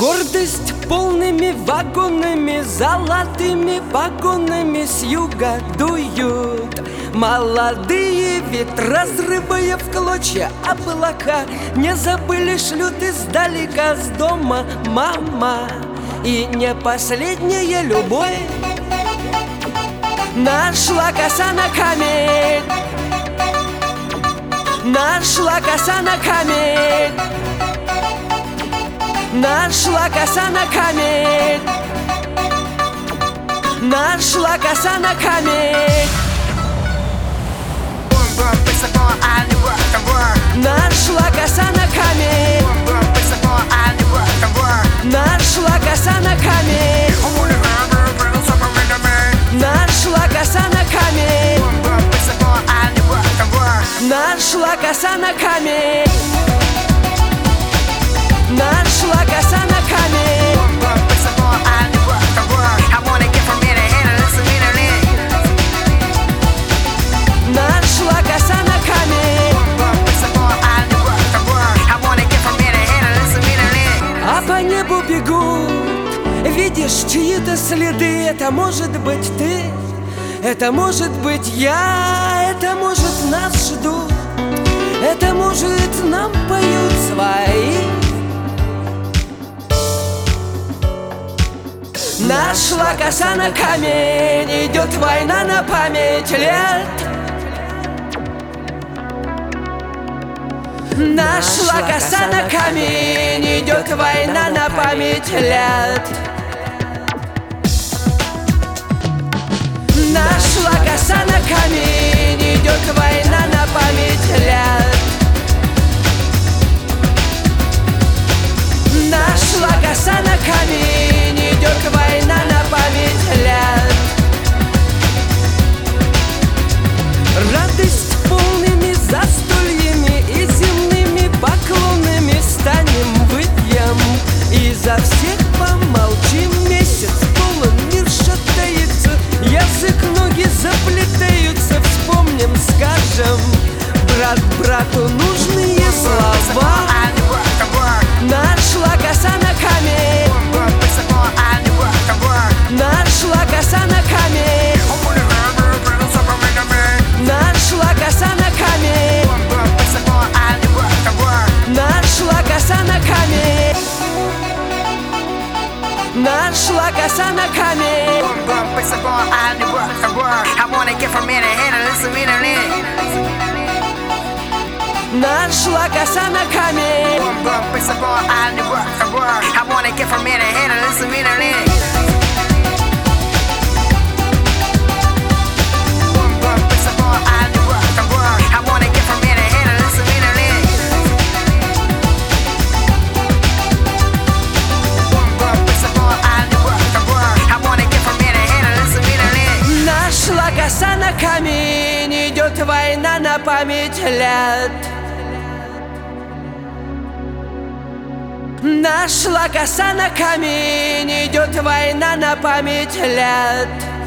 Гордость полными вагонами, золотыми погонами с юга дуют молодые ветра, разрывая в клочья облака. Не забыли, шлют издалека с дома мама. И не последняя любовь нашла коса на камень, нашла коса на камень, нашла коса на камень, нашла коса на камень, нашла коса на камень, нашла коса на камень, нашла коса на камень, нашла коса на камень, нашла коса на камень. Нашла коса на камень. А по небу бегут, видишь чьи-то следы. Это может быть ты, это может быть я, это может нас ждут, это может нам поют свои. Нашла коса на камень, идет война на память лет. Нашла коса на камень, идет война на память лет. Нашла коса на камень, идет война на память лет. Нашла коса на камень, идет война на память лет. Радость полными застольями и земными поклонами станем выпьем, и за всех помолчим. Месяц полон, мир шатается, язык, ноги заплетаются. Вспомним, скажем брат брату нужные слова. Нашла коса на камень, нашла коса на камень, нашла коса на камень, нашла коса на камень, нашла коса на камень. Нашла коса на камень. Нашла коса на камень, идет война на память лет. Нашла коса на камень, идет война на память лет.